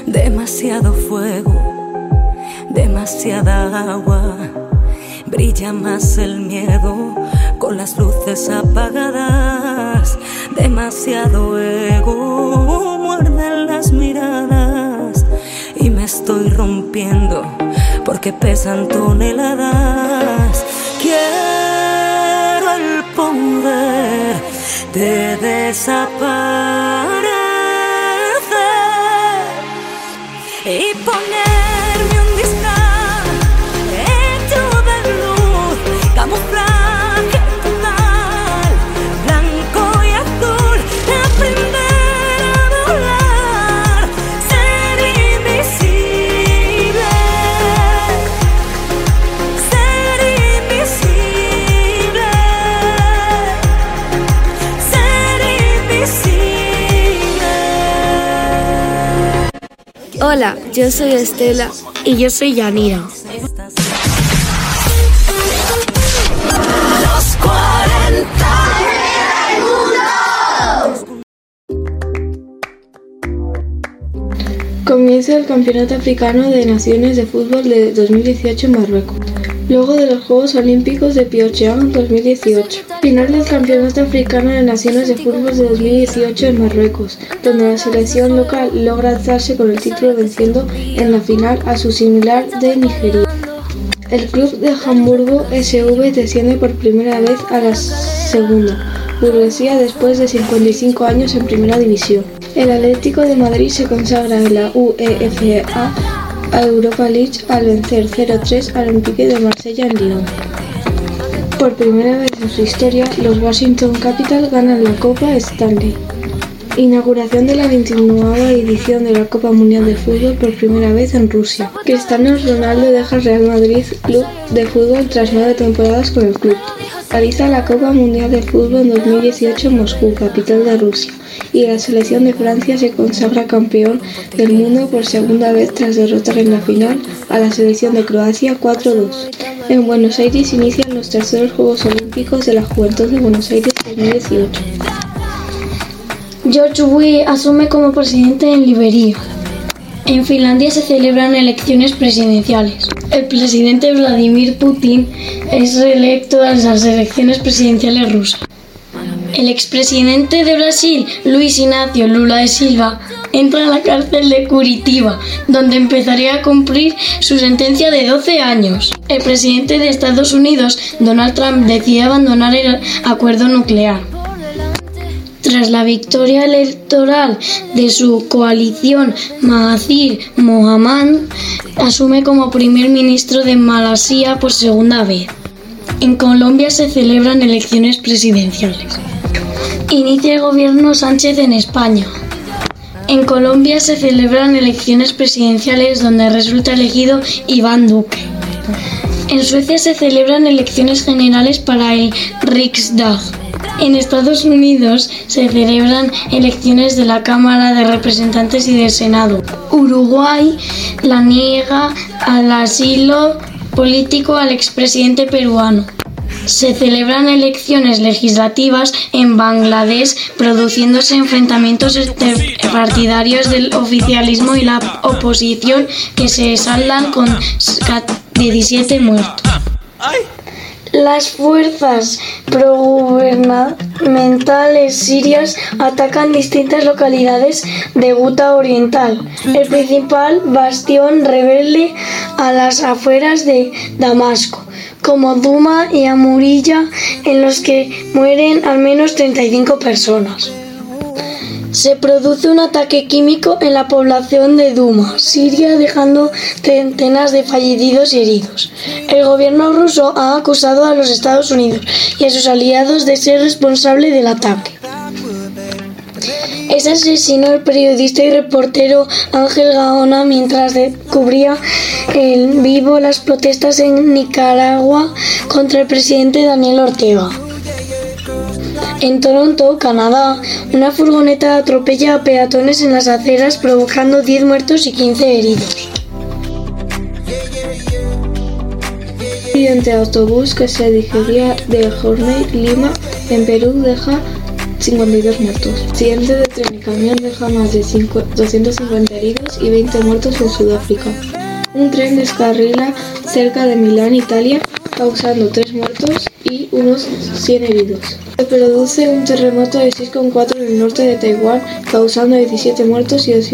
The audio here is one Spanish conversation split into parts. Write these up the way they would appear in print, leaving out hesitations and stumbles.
Demasiado fuego, demasiada agua. Brilla más el miedo con las luces apagadas. Demasiado ego, muerden las miradas. Y me estoy rompiendo porque pesan toneladas. Quiero el poder de desaparecer y ponerme un disfraz hecho de luz, camuflaje total, blanco y azul, aprender a volar, ser invisible, ser invisible, ser invisible. Hola, yo soy Estela y yo soy Yanira. Los 40 Comienza el Campeonato Africano de Naciones de Fútbol de 2018 en Marruecos, luego de los Juegos Olímpicos de Pyeongchang 2018. Final del Campeonato Africano de Naciones de Fútbol de 2018 en Marruecos, donde la selección local logra alzarse con el título venciendo en la final a su similar de Nigeria. El club de Hamburgo SV desciende por primera vez a la segunda burguesía después de 55 años en primera división. El Atlético de Madrid se consagra en la UEFA Europa League al vencer 0-3 al Olympique de Marsella en Lyon. Por primera vez en su historia, los Washington Capitals ganan la Copa Stanley. Inauguración de la 29ª edición de la Copa Mundial de Fútbol por primera vez en Rusia. Cristiano Ronaldo deja el Real Madrid Club de Fútbol tras 9 temporadas con el club. Realiza la Copa Mundial de Fútbol en 2018 en Moscú, capital de Rusia. Y la selección de Francia se consagra campeón del mundo por segunda vez tras derrotar en la final a la selección de Croacia 4-2. En Buenos Aires inician los terceros Juegos Olímpicos de la Juventud de Buenos Aires 2018. George Weah asume como presidente en Liberia. En Finlandia se celebran elecciones presidenciales. El presidente Vladimir Putin es reelecto en las elecciones presidenciales rusas. El expresidente de Brasil, Luiz Inácio Lula da Silva, entra a la cárcel de Curitiba, donde empezaría a cumplir su sentencia de 12 años. El presidente de Estados Unidos, Donald Trump, decide abandonar el acuerdo nuclear. Tras la victoria electoral de su coalición, Mahathir Mohamad asume como primer ministro de Malasia por segunda vez. En Colombia se celebran elecciones presidenciales. Inicia el gobierno Sánchez en España. En Colombia se celebran elecciones presidenciales donde resulta elegido Iván Duque. En Suecia se celebran elecciones generales para el Riksdag. En Estados Unidos se celebran elecciones de la Cámara de Representantes y del Senado. Uruguay la niega al asilo político al expresidente peruano. Se celebran elecciones legislativas en Bangladesh, produciéndose enfrentamientos partidarios del oficialismo y la oposición que se saldan con 17 muertos. Las fuerzas progubernamentales sirias atacan distintas localidades de Guta Oriental, el principal bastión rebelde a las afueras de Damasco, como Duma y Amurilla, en los que mueren al menos 35 personas. Se produce un ataque químico en la población de Duma, Siria, dejando centenas de fallecidos y heridos. El gobierno ruso ha acusado a los Estados Unidos y a sus aliados de ser responsable del ataque. Es asesinado el periodista y reportero Ángel Gaona mientras cubría en vivo las protestas en Nicaragua contra el presidente Daniel Ortega. En Toronto, Canadá, una furgoneta atropella a peatones en las aceras provocando 10 muertos y 15 heridos. Un accidente de autobús que se dirigía de Jorge, Lima, en Perú, deja 52 muertos. El accidente de tren y camión deja más de 250 heridos y 20 muertos en Sudáfrica. Un tren descarrila cerca de Milán, Italia, causando 3 muertos y unos 100 heridos. Se produce un terremoto de 6,4 en el norte de Taiwán, causando 17 muertos y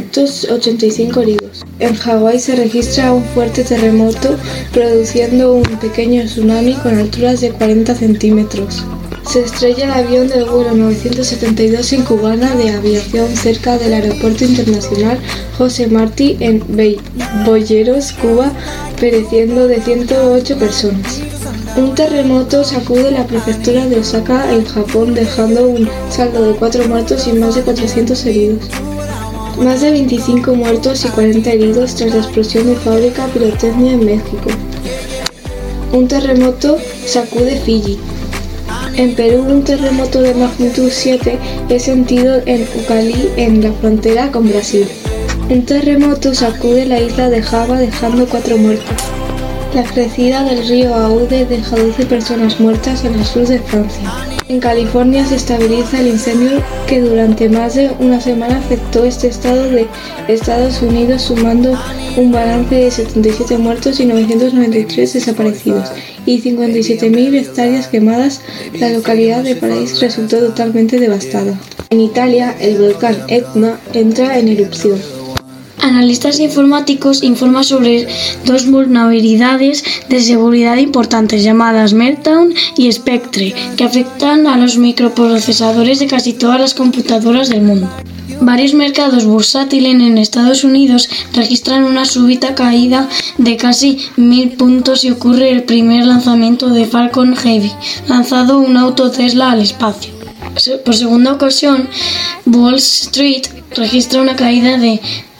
285 heridos. En Hawái se registra un fuerte terremoto, produciendo un pequeño tsunami con alturas de 40 centímetros. Se estrella el avión del vuelo 972 en Cubana de aviación cerca del Aeropuerto Internacional José Martí en Boyeros, Cuba, pereciendo de 108 personas. Un terremoto sacude la prefectura de Osaka en Japón, dejando un saldo de 4 muertos y más de 400 heridos. Más de 25 muertos y 40 heridos tras la explosión de fábrica pirotecnia en México. Un terremoto sacude Fiyi. En Perú, un terremoto de magnitud 7 es sentido en Ucayali, en la frontera con Brasil. Un terremoto sacude la isla de Java, dejando 4 muertos. La crecida del río Aude deja 12 personas muertas en el sur de Francia. En California se estabiliza el incendio que durante más de una semana afectó este estado de Estados Unidos, sumando un balance de 77 muertos y 993 desaparecidos y 57.000 hectáreas quemadas. La localidad de París resultó totalmente devastada. En Italia, el volcán Etna entra en erupción. Analistas informáticos informan sobre 2 vulnerabilidades de seguridad importantes llamadas Meltdown y Spectre, que afectan a los microprocesadores de casi todas las computadoras del mundo. Varios mercados bursátiles en Estados Unidos registran una súbita caída de casi 1.000 puntos y ocurre el primer lanzamiento de Falcon Heavy, lanzado un auto Tesla al espacio. Por segunda ocasión, Wall Street registra una caída de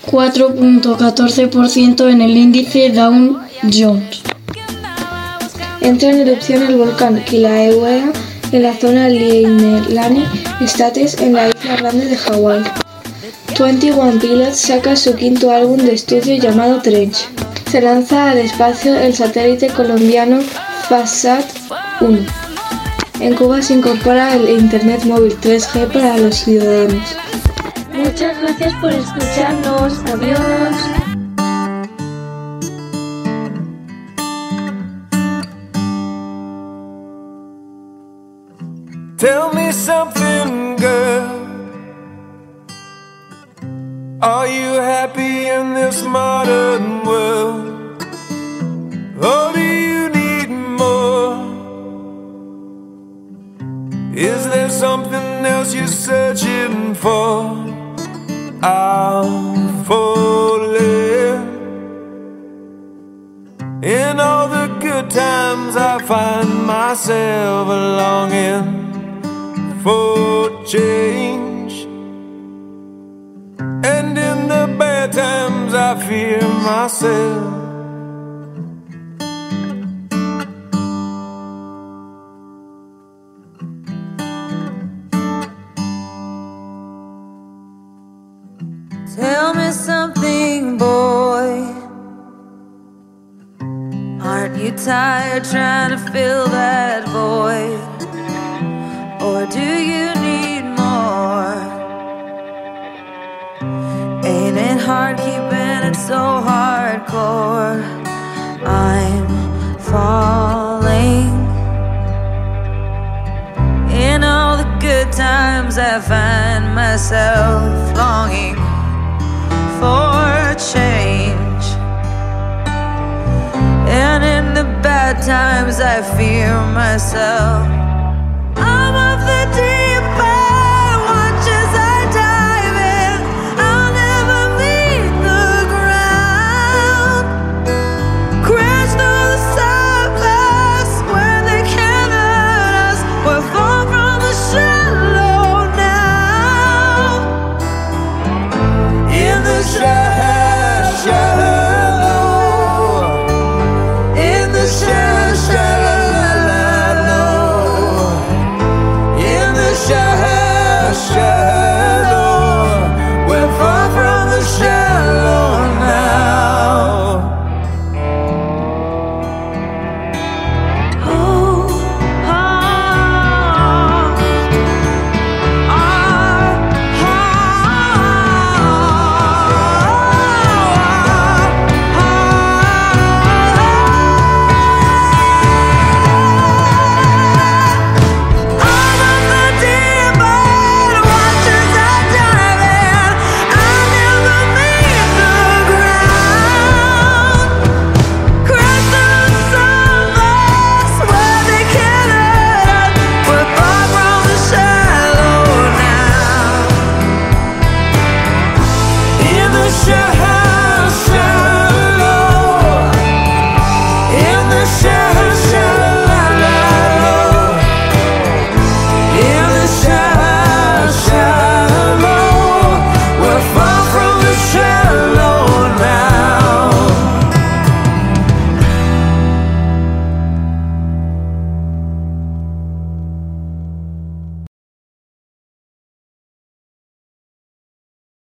4.14% en el índice Dow Jones. Entra en erupción el volcán Kilauea en la zona Lenaane Estates en la isla grande de Hawái. 21 Pilots saca su 5º álbum de estudio llamado Trench. Se lanza al espacio el satélite colombiano Fasat 1. En Cuba se incorpora el Internet móvil 3G para los ciudadanos. Muchas gracias por escucharnos. Adiós. Tell me something, girl. Are you happy in this modern world? Or do you need more? Is there something else you're searching for? I'm falling. In all the good times I find myself longing for change, and in the bad times I fear myself. Tell me something, boy. Aren't you tired trying to fill that void? Or do you need more? Ain't it hard keeping it so hardcore? I'm falling. In all the good times I find myself longing for change, and in the bad times I fear myself.